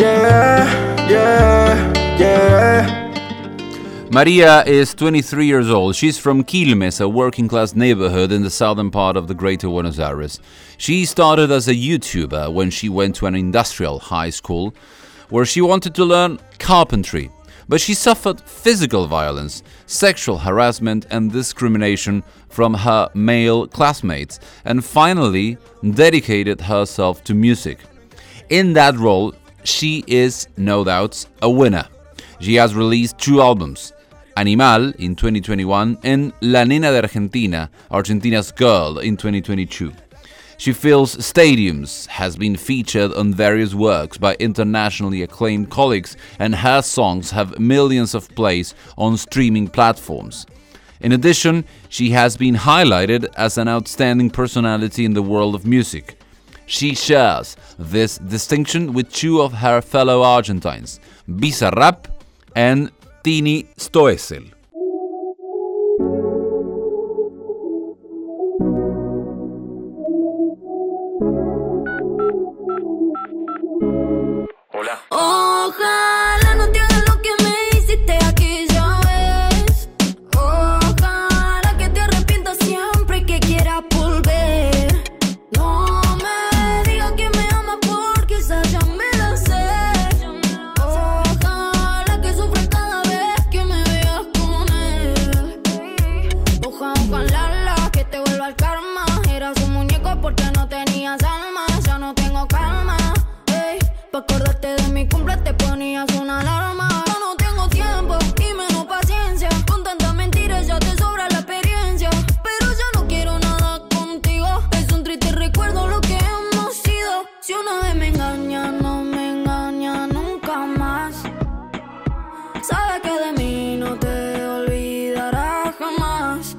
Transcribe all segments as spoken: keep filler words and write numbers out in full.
Yeah, yeah, yeah. Maria is twenty-three years old. She's from Quilmes, a working-class neighborhood in the southern part of the Greater Buenos Aires. She started as a YouTuber when she went to an industrial high school where she wanted to learn carpentry. But she suffered physical violence, sexual harassment and discrimination from her male classmates, and finally dedicated herself to music. In that role, she is, no doubt, a winner. She has released two albums, Animal in twenty twenty-one and La Nena de Argentina, Argentina's Girl, in twenty twenty-two. She fills stadiums, has been featured on various works by internationally acclaimed colleagues, and her songs have millions of plays on streaming platforms. In addition, she has been highlighted as an outstanding personality in the world of music. She shares this distinction with two of her fellow Argentines, Bizarrap and Tini Stoessel. Ojalá no te hagas lo que me hiciste aquella vez. Ojalá que te arrepientas siempre que quieras volver. No me digas que me amas porque esa ya me la sé. Ojalá que sufras cada vez que me veas con él. Ojalá que te vuelva el karma. Eras un muñeco porque no tenías alma. Ya no tengo calma. Pa' acordarte de mi cumple te ponías una alarma. Yo no tengo tiempo y menos paciencia. Con tantas mentiras ya te sobra la experiencia. Pero ya no quiero nada contigo. Es un triste recuerdo lo que hemos sido. Si una vez me engaña, no me engaña nunca más. Sabes que de mí no te olvidarás jamás.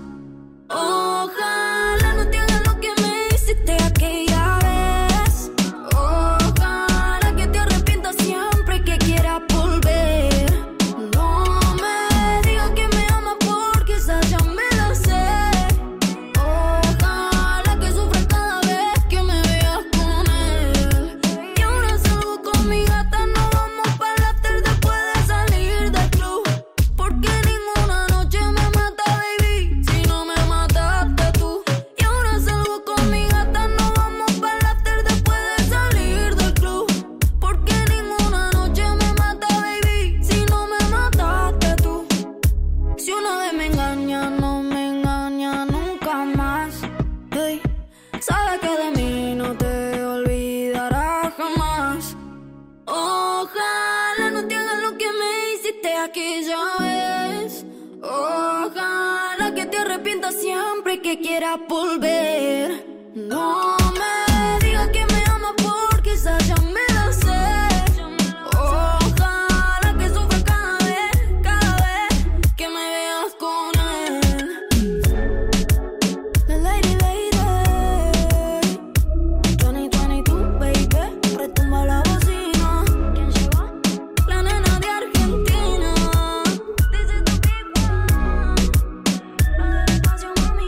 Ojalá no te hagas lo que me hiciste aquella vez. Ojalá que te arrepientas siempre que quieras volver. No me digas que me amas porque esa ya me la sé. Ojalá que sufras cada vez que me veas con él. Y ahora salgo con mi gata, nos vamos para el after después de salir del club. Porque ninguna noche me mata, baby, si no me mataste tú. Y ahora salgo con mi gata, nos vamos para el after después de salir del club. Porque ninguna noche me mata, baby, si no me mataste tú. Si una vez me engaña, no me engaña nunca más. Hey, sabes que de mí no te olvidarás jamás. Ojalá no te hagas lo que me hiciste aquella vez. Ojalá que te arrepientas siempre que quieras volver. No me digas que me amas porque esa ya me la sé. Ojalá que sufras cada vez, cada vez que me veas con él. The lady, lady, twenty twenty-two, baby, retumba la bocina. ¿Quién llegó? La nena de Argentina. This is the big one. Lo despacio, mami.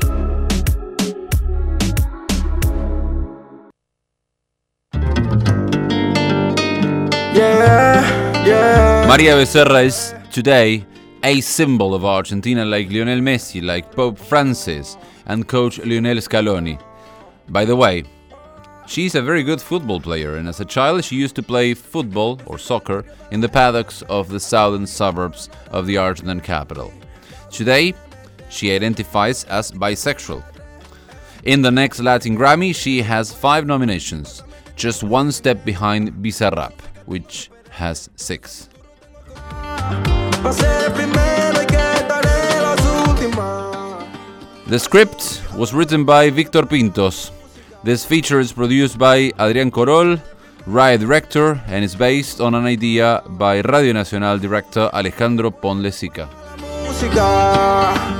Yeah, yeah. Maria Becerra is today a symbol of Argentina, like Lionel Messi, like Pope Francis, and coach Lionel Scaloni. By the way, she's a very good football player, and as a child she used to play football or soccer in the paddocks of the southern suburbs of the Argentine capital. Today, she identifies as bisexual. In the next Latin Grammy, she has five nominations, just one step behind Bizarrap, which has six. The script was written by Victor Pintos. This feature is produced by Adrián Corol, Riot Director, and is based on an idea by Radio Nacional director Alejandro Ponle Sica.